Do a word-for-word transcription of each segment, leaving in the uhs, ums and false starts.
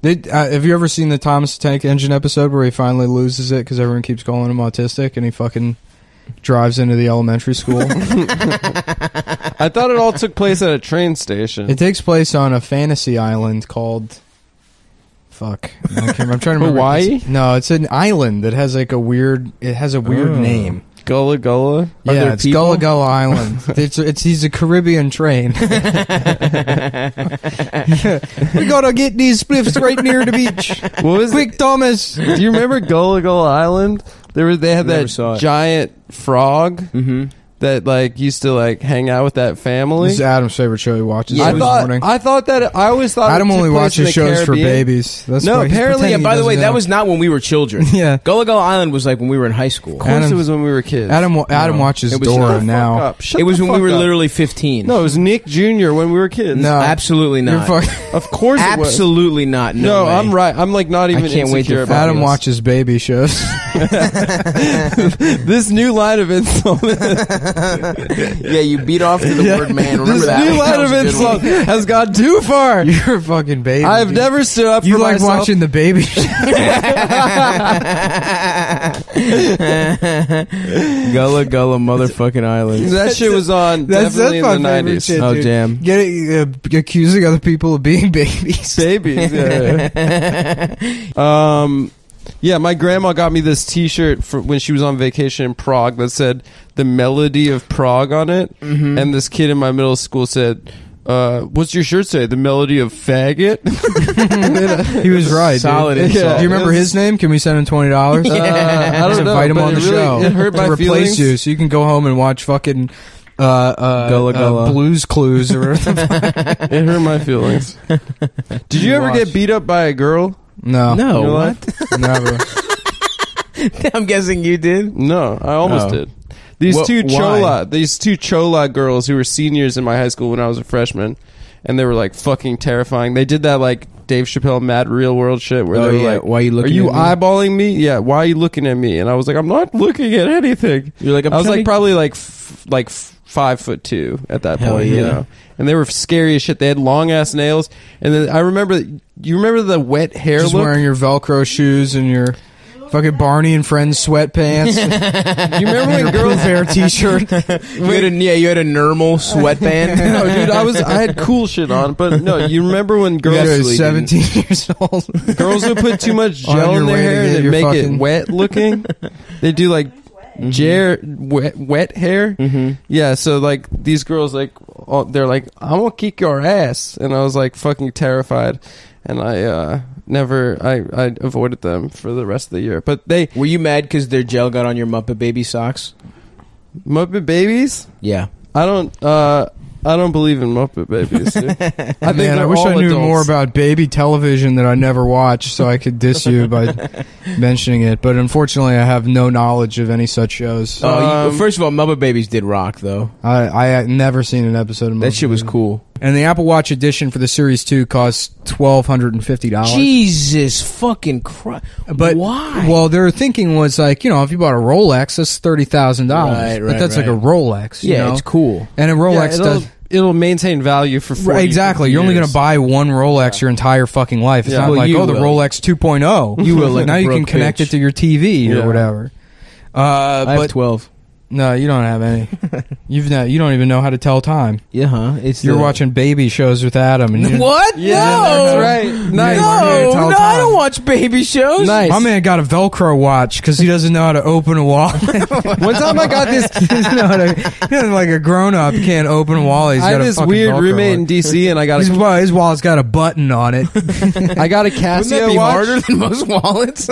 They, uh, have you ever seen the Thomas the Tank Engine episode where he finally loses it because everyone keeps calling him autistic and he fucking drives into the elementary school? I thought it all took place at a train station. It takes place on a fantasy island called... Fuck. I can't remember. I'm trying to remember. Hawaii? It's, no, it's an island that has like a weird... It has a weird oh. name. Gullah Gullah? Are yeah, there it's people? Gullah Gullah Island. it's, it's He's a Caribbean train. We gotta get these spliffs right near the beach. What was Quick, it? Thomas. Do you remember Gullah Gullah Island? They were they had Never that saw it. giant frog Mm-hmm. that like used to like hang out with that family. This is Adam's favorite show he watches I every thought morning. I thought that I always thought Adam it took only place watches in the shows for Caribbean. babies. That's No, why he's apparently- pretending Yeah, by he the way, doesn't that know. was not when we were children. Yeah. Gullah Gullah Island was like when we were in high school. Of course, Adam- it was when we were kids. Adam. Adam No. watches It was- Dora Shut the now. Up. Shut It was the when we fuck were up. literally fifteen. No, it was Nick Junior when we were kids. No, absolutely You're not. fucking- Of course it was. Absolutely not. No, No, way. I'm right. I'm like not even I can't wait insecure to about Adam this. watches baby shows. This new line of insult. Yeah, you beat off to the Yeah. word man. Remember This that? new That line was of a good insult one. has gone too far. You're a fucking baby. I've dude. never stood up You for like myself. watching the baby show. Gullah Gullah motherfucking Island. That shit was on That's, definitely that's my in the favorite nineties. shit, Oh, dude. damn. Get, uh, accusing other people of being babies. Babies, yeah. um, yeah, my grandma got me this T-shirt for when she was on vacation in Prague that said "The Melody of Prague" on it, Mm-hmm. and this kid in my middle school said, uh, "What's your shirt say? The Melody of Faggot?" He was right. Solid dude. insult. Do you remember his name? Can we send him twenty dollars? Uh, I don't know. invite him but on the it really, show It hurt to my replace feelings. you, so you can go home and watch fucking uh, uh, Gullah uh, Gullah. Blues Clues or whatever. It hurt my feelings. Did you ever Watch. get beat up by a girl? No, No, In your what? life? never. I'm guessing you did. No, I almost Oh. did. These Wha- two why? chola, these two chola girls who were seniors in my high school when I was a freshman, and they were like fucking terrifying. They did that like Dave Chappelle Mad Real World shit where Oh, they were yeah. like, Why are you looking Are you at me?" eyeballing me? Yeah. Why are you looking at me? And I was like, I'm not looking at anything. You're like, I'm I was trying like to- probably like f- like f- five foot two at that Hell point, you yeah. know. And they were scary as shit. They had long ass nails, and then I remember. You remember the wet hair Just look? wearing your Velcro shoes and your fucking Barney and Friends sweatpants. You remember when Your girls? Blue Bear t-shirt. You had a, yeah, you had a normal sweatband. No, dude, I was I had cool shit on, but no, you remember when You girls guys are Absolutely seventeen years old. girls would put too much On gel your in their way to hair get and your make fucking- it wet looking? They do like jar wet wet hair. Mm-hmm. Yeah, so like these girls like all, they're like, I'm gonna kick your ass, and I was like fucking terrified, and I uh never I I avoided them for the rest of the year. But they Were you mad because their gel got on your Muppet Baby socks? Muppet Babies. Yeah. I don't uh I don't believe in Muppet Babies. Dude. I think Man, they're I wish all I knew adults. more about baby television that I never watched, so I could diss you by mentioning it. But unfortunately, I have no knowledge of any such shows. Oh, you, well, Um, first of all, Muppet Babies did rock though. I I had never seen an episode of That Muppet shit was Babies. cool. And the Apple Watch edition for the Series two costs twelve hundred and fifty dollars. Jesus fucking Christ! But why? Well, their thinking was like, you know, if you bought a Rolex, that's thirty thousand dollars. Right, but right, that's like right. a Rolex. You yeah, know? it's cool. And a Yeah, Rolex it'll, does. it'll maintain value for forty, Right, exactly. You're only going years. to buy one Rolex your entire fucking life. It's Yeah. not Well, like, you oh, the will. Rolex two point oh. You will, like now a you can broke connect bitch. it to your T V Yeah. or whatever. Uh, I have but twelve. no, you don't have any. You've not, you don't even know how to tell time. Yeah, huh? It's You're the- watching baby shows with Adam. And you, What? Yeah, no, that's right. Nice. Yeah, No, you tell no, I time. don't watch baby shows. Nice. My man got a Velcro watch because he doesn't know how to open a wallet. One time I got this. He doesn't know how to, he doesn't- like a grown up can't open a wallet. He's I got had a this fucking weird Velcro roommate in watch. D C, and I got His, a wa- his wallet's got a button on it. I got a Wouldn't that Casio be watch. harder than most wallets?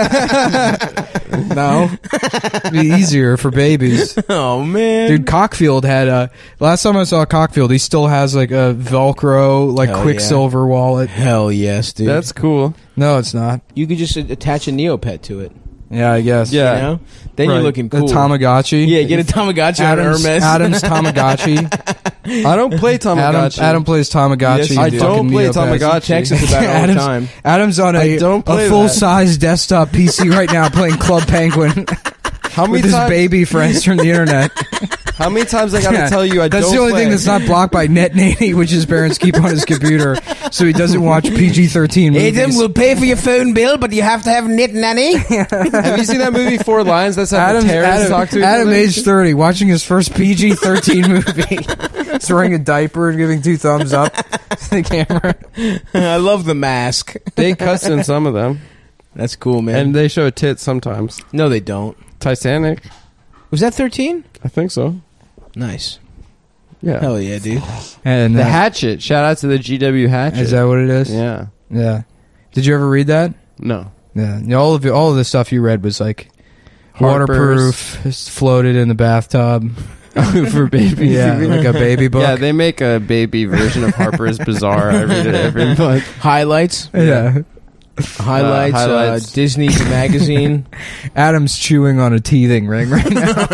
No, be easier for babies. Oh man, Dude, Cockfield had a. Last time I saw Cockfield, he still has like a Velcro, like Hell Quicksilver wallet. hell yes, dude. That's cool. No, it's not. You could just attach a Neopet to it. Yeah, I guess. Yeah. You know? Then Right. you're looking The cool. Tamagotchi. Yeah, get a Tamagotchi on Adam's, Hermes. Adam's Tamagotchi. I don't play Adam, Tamagotchi. Adam plays Tamagotchi. Yes, you I do. don't Fucking play Neopets. Tamagotchi. Texas about it all the Adam's, time. Adam's on I a, don't play a that. full-size desktop P C right now playing Club Penguin How many with his times? baby friends from the internet. How many times I gotta Yeah. tell you I That's don't the only play? thing that's not blocked by Net Nanny, which his parents keep on his computer, so he doesn't watch P G thirteen movies. Adam will pay for your phone bill, but you have to have Net Nanny. Have you seen that movie Four Lines? That's how Adam, the terrorists Adam, talk to each Adam other? age thirty, watching his first P G thirteen movie. He's wearing a diaper and giving two thumbs up to the camera. I love The Mask. They cuss in some of them, That's cool, man. and they show tits sometimes. no, they don't. Titanic, Was that thirteen? I think so. Nice. Yeah. Hell yeah, dude. And The uh, Hatchet. Shout out to the G W Hatchet. is that what it is? Yeah. Yeah. Did you ever read that? No. Yeah. Yeah, all of it, all of the stuff you read was like Harper's. waterproof, it's floated in the bathtub. For babies. Yeah, you mean? like a baby book. Yeah, they make a baby version of Harper's Bazaar. I read it every month. Highlights. Yeah. Highlights. Uh, Uh, highlights. Disney the magazine. Adam's chewing on a teething ring right now.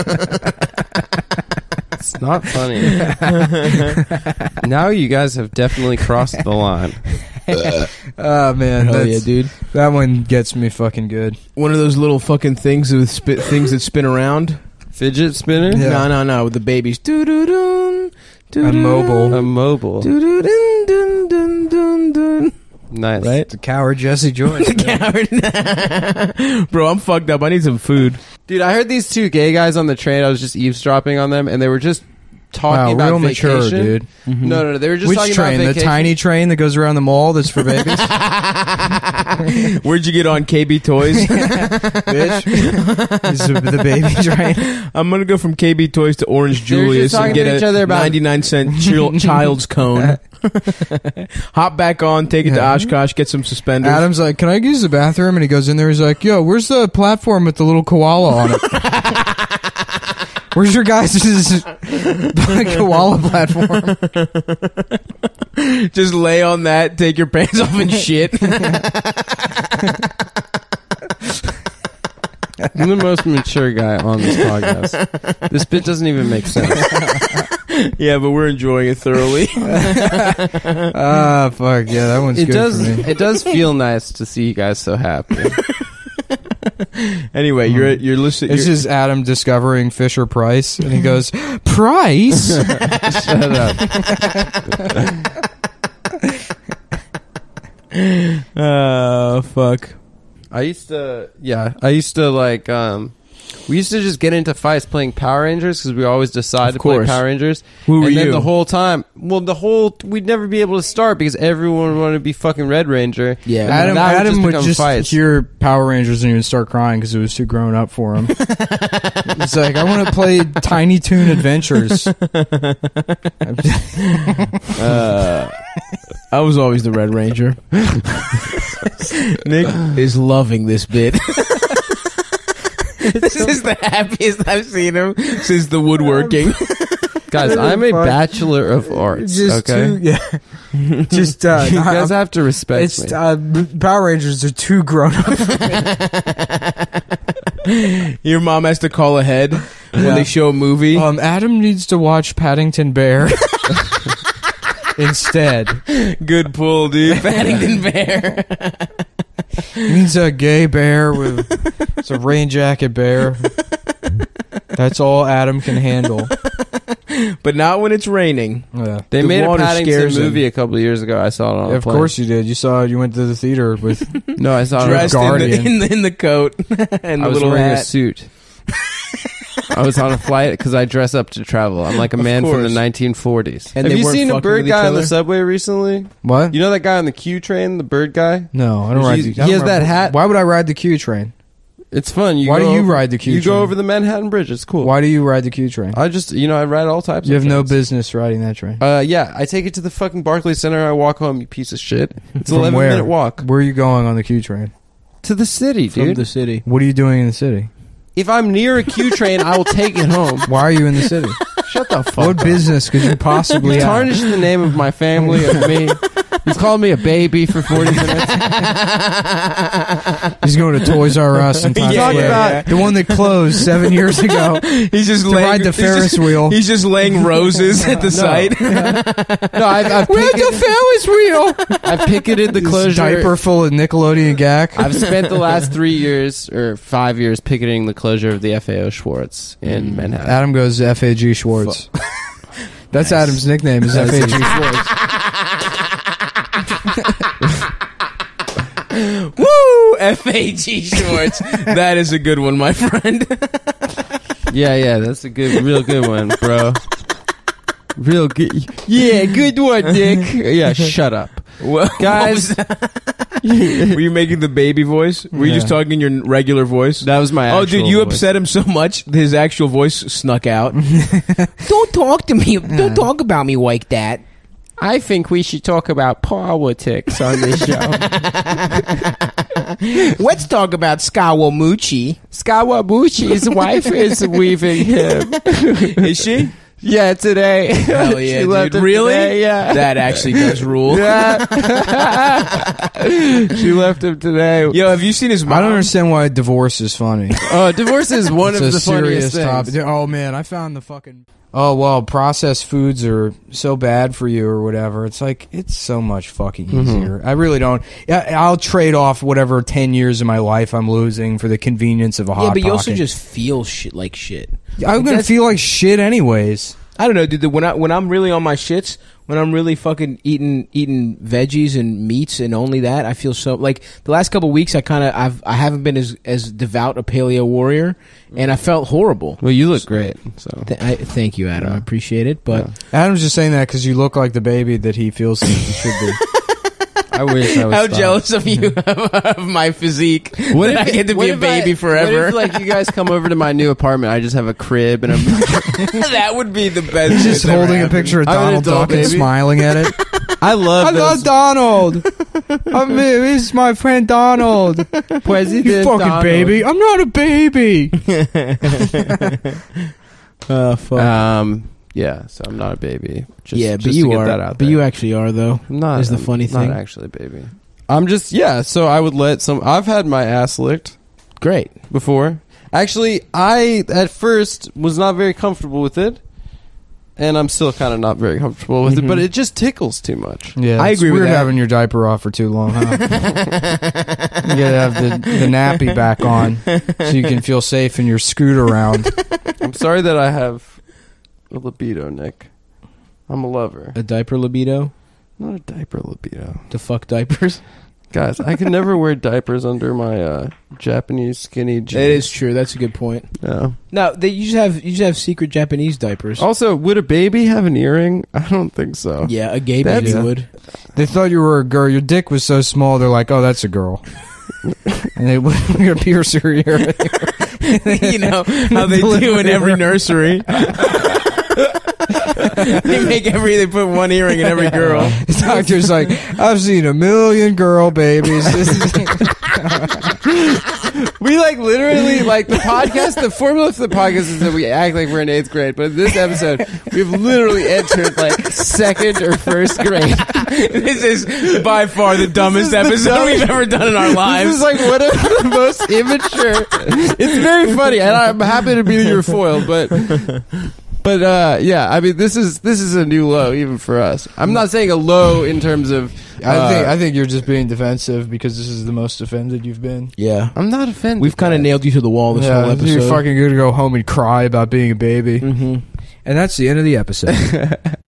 It's not funny. Now you guys have definitely crossed the line. Oh man, Hell yeah, that's- dude. that one gets me fucking good. One of those little fucking things with spi- things that spin around. Fidget spinner? Yeah. No, no, no. With the babies. Doo-doo-doo, A mobile. A mobile. Doo-doo-dun, dun, dun, dun, dun. Nice. Right? It's a coward Jesse Joyce. Coward. Bro, I'm fucked up. I need some food. Dude, I heard these two gay guys on the train. I was just eavesdropping on them, and they were just talking Wow, about real vacation. mature, dude. No, no, no. They were just Which talking train? about The vacation. tiny train that goes around the mall that's for babies? Where'd you get on K B Toys? Bitch. It's the, the baby train. I'm gonna go from K B Toys to Orange They were just Julius and talking get to a each other about- ninety-nine cent chil- child's cone. Hop back on, take it to Yeah. Oshkosh, get some suspenders. Adam's like, can I use the bathroom? And he goes in there. He's like, yo, where's the platform with the little koala on it? Where's your guys' koala platform? Just lay on that, take your pants off and shit. I'm the most mature guy on this podcast. This bit doesn't even make sense. Yeah, but we're enjoying it thoroughly. Ah, fuck. Yeah, that one's It good does. for me. It does feel nice to see you guys so happy. Anyway, you're you're listening. It's just Adam discovering Fisher Price. And he goes, Price? Shut up. Oh fuck. I used to, yeah, I used to like, um, we used to just get into fights playing Power Rangers because we always decide Of to play course. Power Rangers. Who were and then you? the whole time, well, the whole, we'd never be able to start because everyone wanted to be fucking Red Ranger. Yeah. And Adam, that Adam just would become just fights. hear Power Rangers and he would start crying because it was too grown up for him. It's like, I want to play Tiny Toon Adventures. Uh, I was always the Red Ranger. Nick is loving this bit. This is the happiest I've seen him since the woodworking. Guys, I'm a Fuck. bachelor of arts, Just okay? too, yeah. Just, uh, You not- guys have to respect it's, me. uh, Power Rangers are too grown up. Your mom has to call ahead when Yeah. they show a movie. Um, Adam needs to watch Paddington Bear instead. Good pull, dude. Paddington Bear. He needs a gay bear with it's a rain jacket bear. That's all Adam can handle. But not when it's raining. Yeah. They the made a water Paddington scares him. movie a couple of years ago. I saw it on a Of plane. course you did. You saw it. You went to the theater with. No, I saw it on a Dressed in Guardian. the, in, the, in the coat and I the was little wearing a hat. suit. I was on a flight because I dress up to travel. I'm like a Of man from the course. nineteen forties. And Have they you weren't seen a fucking bird with each guy on the other? subway recently? What? You know that guy on the Q train, the bird guy? No, I don't ride. He's- The, I he don't has that ride- hat. Why would I ride the Q train? It's fun. You Why go do you over- ride the Q You train? go over the Manhattan Bridge. It's cool. Why do you ride the Q train? I just, you know, I ride all types You of have no trains. business riding that train. Uh, yeah, I take it to the fucking Barclays Center. I walk home, you piece of shit. It's an From eleven where? minute walk Where are you going on the Q train? to the city, From dude. the city. What are you doing in the city? If I'm near a Q train, I will take it home. Why are you in the city? Shut the fuck What up. business could you possibly You have? tarnish the name of my family, of me. You've called me a baby for forty minutes. He's going to Toys R Us and Times Yeah, Square. yeah, yeah. The one that closed seven years ago. He's just To laying, ride the he's Ferris just- wheel. He's just laying roses at the site. No, I've, I've, Where's picketed, the Ferris wheel? I've picketed the This closure. diaper full of Nickelodeon gack. I've spent the last three years or five years picketing the closure of the F A O Schwartz in Manhattan. Adam goes F A G Schwartz. That's Nice. Adam's nickname is F A G Schwartz. Woo! F A G Schwartz. That is a good one, my friend. Yeah, yeah, that's a good, real good one, bro. Real good. Yeah, good one, Nick. Yeah, shut up. Well, Guys. were you making the baby voice? Were you Yeah. just talking in your regular voice? That was my Oh, actual dude, you voice. upset him so much, his actual voice snuck out. Don't talk to me. Don't talk about me like that. I think we should talk about politics on this show. Let's talk about Skawamuchi. Skawabuchi's wife is leaving him. Is she? Yeah, today. Hell yeah, She left dude. him Really? today, yeah. That actually does rule. Yeah. She left him today. Yo, have you seen his mom? I don't understand why divorce is funny. Oh, divorce is one It's of a the funniest serious things. topic. Oh man, I found the fucking. Oh well, processed foods are so bad for you or whatever. It's like it's so much fucking easier. I really don't. Yeah, I'll trade off whatever ten years of my life I'm losing for the convenience of a hot Yeah, but you also Pocket. just feel shit like shit. I'm gonna That's- feel like shit anyways. I don't know, dude. When I when I'm really on my shits, when I'm really fucking eating eating veggies and meats and only that, I feel so like the last couple of weeks. I kind of I've I haven't been as as devout a paleo warrior, and I felt horrible. Well, you look great. So Th- I, thank you, Adam. I appreciate it, but Adam's just saying that because you look like the baby that he feels that he should be. I wish I was. how stopped. jealous of you of, of my physique. What that if I get to what be a if baby I- forever? What if, like, you guys come over to my new apartment? I just have a crib and I'm. That would be the best. He's just shit that ever holding a happened. picture of I'm an Donald adult Duck and baby. smiling at it. I love. I love Donald. I mean, this is my friend Donald. President You fucking Donald. baby. I'm not a baby. Oh fuck. Um. Yeah. So I'm not a baby. Just, yeah, but just you to get are. That out But there. you actually are, though. I'm not. is the I'm funny thing. Not actually a baby. I'm just yeah. So I would let some. I've had my ass licked Great. before. Actually, I at first was not very comfortable with it, and I'm still kind of not very comfortable with Mhm. it. But it just tickles too much. Yeah, I it's agree with weird that. having your diaper off for too long, huh? You gotta have the, the nappy back on so you can feel safe in your scoot around. I'm sorry that I have a libido, Nick. I'm a lover, A diaper libido. not a diaper libido. To fuck diapers. Guys, I can never wear diapers under my uh, Japanese skinny jeans. It is true. That's a good point. No. No, they you just have you just have secret Japanese diapers. Also, would a baby have an earring? I don't think so. Yeah, a gay That's- baby would. They thought you were a girl. Your dick was so small, they're like, oh, that's a girl. And they would gonna pierce her ear. You know how they do in every nursery. They make every they put one earring in every girl. The doctor's like, I've seen a million girl babies. This is We like literally like the podcast. The formula for the podcast is that we act like we're in eighth grade, but in this episode we've literally entered like second or first grade. This is by far the dumbest is the episode dumbest- we've ever done in our lives. This is like one of the most immature. It's very funny, and I'm happy to be your foil, but. But uh, yeah, I mean, this is this is a new low even for us. I'm not saying a low in terms of. Uh, I think I think you're just being defensive because this is the most offended you've been. Yeah, I'm not offended. we've kind of guys. nailed you to the wall this whole Yeah, episode. you're fucking gonna go home and cry about being a baby. Mm-hmm. And that's the end of the episode.